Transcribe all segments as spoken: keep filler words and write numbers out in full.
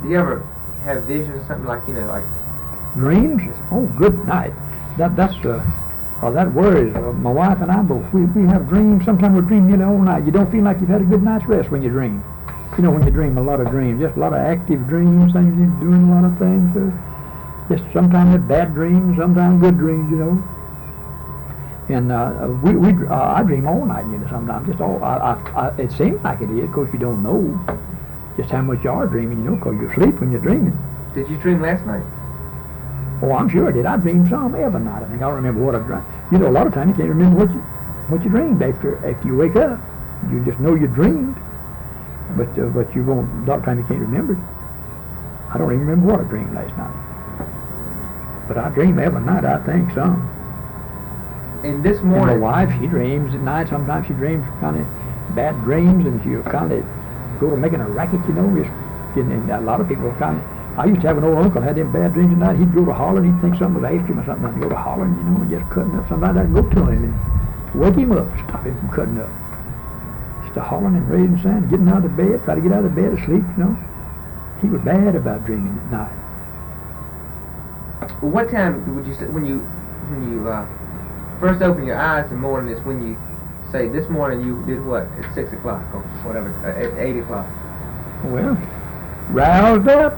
Do you ever have visions or something like, you know, like... Dreams? Oh, good night. That, that's, uh, oh, that worries uh, my wife and I both. We, we have dreams. Sometimes we dream, you know, all night. You don't feel like you've had a good night's rest when you dream. You know, when you dream, a lot of dreams, just a lot of active dreams, things you're doing, a lot of things. Uh, just sometimes they're bad dreams, sometimes good dreams, you know. And uh, we, we, uh, I dream all night, you know, sometimes. Just all, I, I, I, it seems like it is, of course you don't know just how much you are dreaming, you know, because you sleep when you're dreaming. Did you dream last night? Oh, I'm sure I did. I dreamed some every night. I think I don't remember what I dreamed. You know, a lot of times you can't remember what you what you dreamed after after you wake up. You just know you dreamed, but uh, but you won't. A lot of times you can't remember it. I don't even remember what I dreamed last night. But I dream every night. I think some. And this morning, and my wife, she dreams at night. Sometimes she dreams kind of bad dreams, and she'll kind of go to making a racket. You know, just and, and a lot of people kind of. I used to have an old uncle had them bad dreams at night. He'd go to hollering. He'd think something was after him or something. I'd go to hollering, you know, and just cutting up. Sometimes I'd go to him and wake him up, stop him from cutting up. Just a hollering and raising sound, getting out of bed, try to get out of bed to sleep, you know. He was bad about dreaming at night. Well, what time would you say when you when you uh, first open your eyes in the morning is when you say this morning you did what at six o'clock or whatever uh, at eight o'clock? Well, roused up.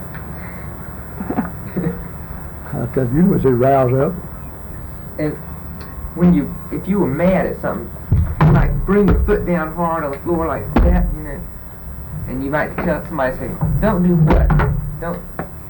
Because you was roused up. And when you, if you were mad at something, you might bring your foot down hard on the floor like that, you know, and you might tell somebody, say, don't do what? Don't.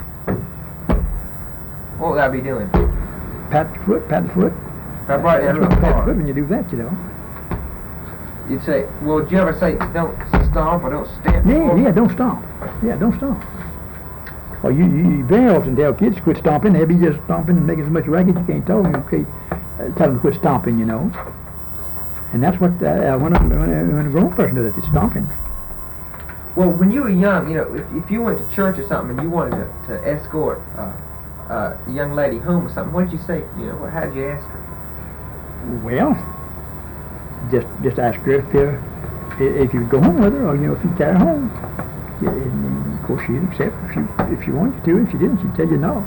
What would I be doing? Pat the foot, pat the foot. If I brought it down real pat the hard. foot when you do that, you know. You'd say, well, did you ever say, don't stomp or don't stamp? Yeah, yeah, don't stomp. Yeah, don't stomp. Well, you, you, you very often tell kids to quit stomping. They'll be just stomping and making so much racket you can't tell them. Okay, uh, tell them to quit stomping, you know. And that's what uh, when, a, when, a, when a grown person does it, it's stomping. Well, when you were young, you know, if, if you went to church or something and you wanted to, to escort uh, uh, a young lady home or something, what did you say? You know, how did you ask her? Well, just just ask her if you if you go home with her, or you know, if you carry her home. Yeah, and of course she'd accept if she if she wanted to. If she didn't, she'd tell you no.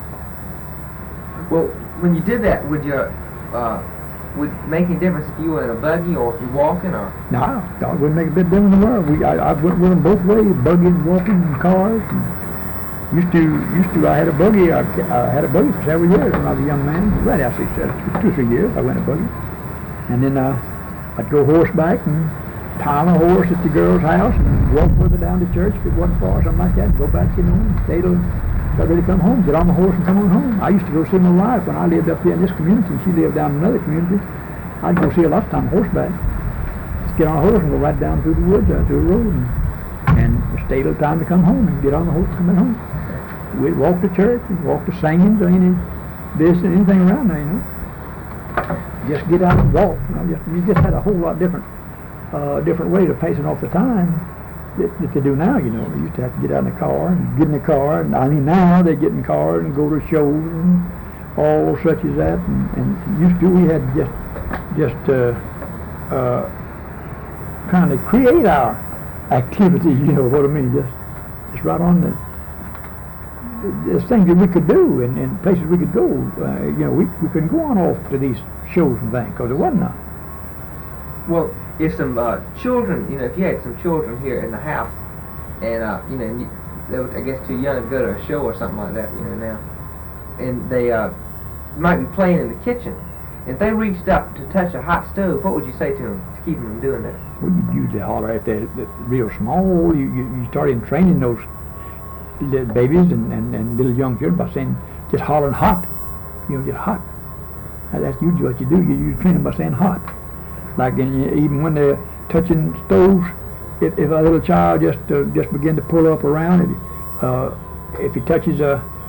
Well, when you did that, would you uh, would make any difference if you were in a buggy or if you're walking or? No, no, it wouldn't make a bit of difference in the world. We I, I went with them both ways, buggy and walking and cars. And used to used to I had a buggy. I, I had a buggy for several years when I was a young man. Right after uh, two or three years, I went in a buggy, and then uh, I'd go horseback and pile a horse at the girl's house and walk with her down to church if it wasn't far or something like that, and go back, you know, and stay till got ready to come home, get on the horse and come on home. I used to go see my wife when I lived up here in this community, and she lived down in another community. I'd go see her a lot of time horseback. Just get on a horse and go right down through the woods, uh, through the road, and, and stay till time to come home and get on the horse and come in home. We'd walk to church, and walk to singings or any this and anything around there, you know. Just get out and walk, you know, just, you just had a whole lot different Uh, different way of pacing off the time that, that they do now, you know. They used to have to get out in the car and get in the car, and I mean now they get in the car and go to shows and all such as that. And, and used to we had just just uh, uh, kind of create our activity, you know what I mean? Just just right on the there's things that we could do and, and places we could go. Uh, you know, we we couldn't go on off to these shows and things because there wasn't none. Well, if some uh, children, you know, if you had some children here in the house, and uh, you know, and you, they were, I guess, too young to go to a show or something like that, you know, now, and they uh, might be playing in the kitchen. If they reached up to touch a hot stove, what would you say to them to keep them from doing that? Well, you usually holler at that, that real small. You, you you start in training those little babies and, and, and little young children by saying just hollering hot, you know, just hot. Now, that's usually what you do. You, you train them by saying hot. Like in, even when they're touching stoves, if, if a little child just uh, just begin to pull up around, if, uh, if he touches a